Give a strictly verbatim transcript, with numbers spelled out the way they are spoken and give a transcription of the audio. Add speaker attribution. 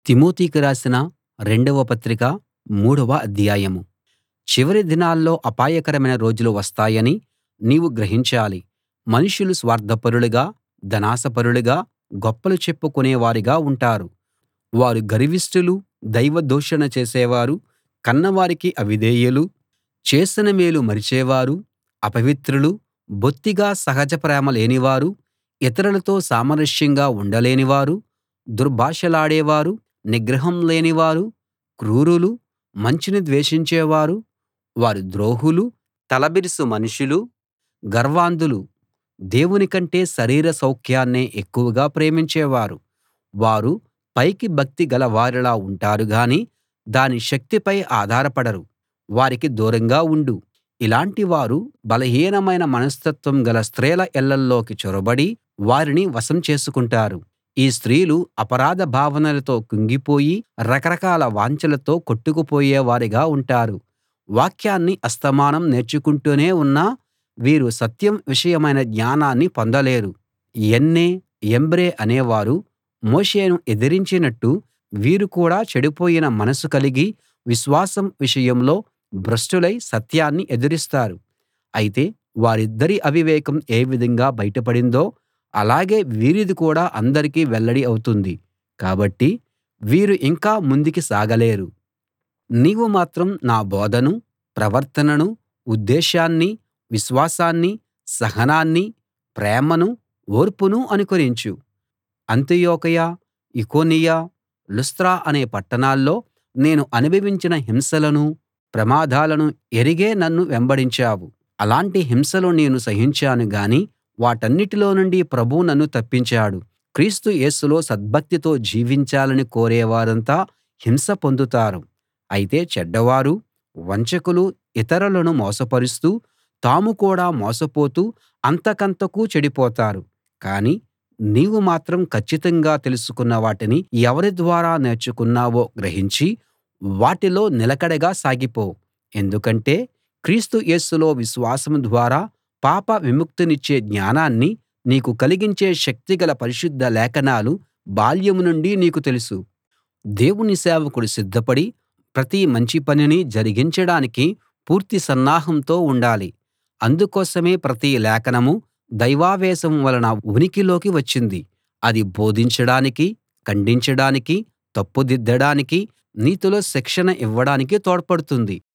Speaker 1: తిమోతికి రాసిన రెండవ పత్రిక మూడవ అధ్యాయం. చివరి దినాల్లో అపాయకరమైన రోజులు వస్తాయని నీవు గ్రహించాలి. మనుషులు స్వార్థపరులుగా, ధనాశపరులుగా, గొప్పలు చెప్పుకునేవారుగా ఉంటారు. వారు గర్విష్ఠులు, దైవ దూషణ చేసేవారు, కన్నవారికి అవిధేయులు, చేసిన మేలు మరిచేవారు, అపవిత్రులు, బొత్తిగా సహజ ప్రేమ లేనివారు, ఇతరులతో సామరస్యంగా ఉండలేనివారు, దుర్భాషలాడేవారు, నిగ్రహం లేనివారు, క్రూరులు, మంచిని ద్వేషించేవారు, వారు ద్రోహులు, తలబిరుసు మనుషులు, గర్వాంధులు, దేవుని కంటే శరీర సౌఖ్యాన్నే ఎక్కువగా ప్రేమించేవారు. వారు పైకి భక్తి గలవారిలా ఉంటారు గాని దాని శక్తిపై ఆధారపడరు. వారికి దూరంగా ఉండు. ఇలాంటి వారు బలహీనమైన మనస్తత్వం గల స్త్రీల ఇళ్ళల్లోకి చొరబడి వారిని వశం చేసుకుంటారు. ఈ స్త్రీలు అపరాధ భావనలతో కుంగిపోయి రకరకాల వాంఛలతో కొట్టుకుపోయేవారుగా ఉంటారు. వాక్యాన్ని అస్తమానం నేర్చుకుంటూనే ఉన్నా వీరు సత్యం విషయమైన జ్ఞానాన్ని పొందలేరు. యన్నే, యమ్బ్రే అనేవారు మోషేను ఎదిరించినట్టు వీరు కూడా చెడిపోయిన మనసు కలిగి విశ్వాసం విషయంలో భ్రష్టులై సత్యాన్ని ఎదిరిస్తారు. అయితే వారిద్దరి అవివేకం ఏ విధంగా బయటపడిందో అలాగే వీరిది కూడా అందరికీ వెల్లడి అవుతుంది. కాబట్టి వీరు ఇంకా ముందుకి సాగలేరు. నీవు మాత్రం నా బోధను, ప్రవర్తనను, ఉద్దేశాన్ని, విశ్వాసాన్ని, సహనాన్ని, ప్రేమను, ఓర్పును అనుకరించు. అంతియొకయ, ఇకోనియ, లుస్త్ర అనే పట్టణాల్లో నేను అనుభవించిన హింసలనూ, ప్రమాదాలనూ ఎరిగే నన్ను వెంబడించావు. అలాంటి హింసలు నేను సహించాను గాని వాటన్నిటిలో నుండి ప్రభువు నన్ను తప్పించాడు. క్రీస్తు యేసులో సద్భక్తితో జీవించాలని కోరేవారంతా హింస పొందుతారు. అయితే చెడ్డవారు, వంచకులు, ఇతరులను మోసపరుస్తూ తాము కూడా మోసపోతూ అంతకంతకూ చెడిపోతారు. కానీ నీవు మాత్రం కచ్చితంగా తెలుసుకున్న వాటిని ఎవరి ద్వారా నేర్చుకున్నావో గ్రహించి వాటిలో నిలకడగా సాగిపో. ఎందుకంటే క్రీస్తు యేసులో విశ్వాసం ద్వారా పాప విముక్తినిచ్చే జ్ఞానాన్ని నీకు కలిగించే శక్తిగల పరిశుద్ధ లేఖనాలు బాల్యం నుండి నీకు తెలుసు. దేవుని సేవకుడు సిద్ధపడి ప్రతి మంచి పనిని జరిగించడానికి పూర్తి సన్నాహంతో ఉండాలి. అందుకోసమే ప్రతి లేఖనమూ దైవావేశం వలన ఉనికిలోకి వచ్చింది. అది బోధించడానికి, ఖండించడానికి, తప్పుదిద్దడానికి, నీతిలో శిక్షణ ఇవ్వడానికి తోడ్పడుతుంది.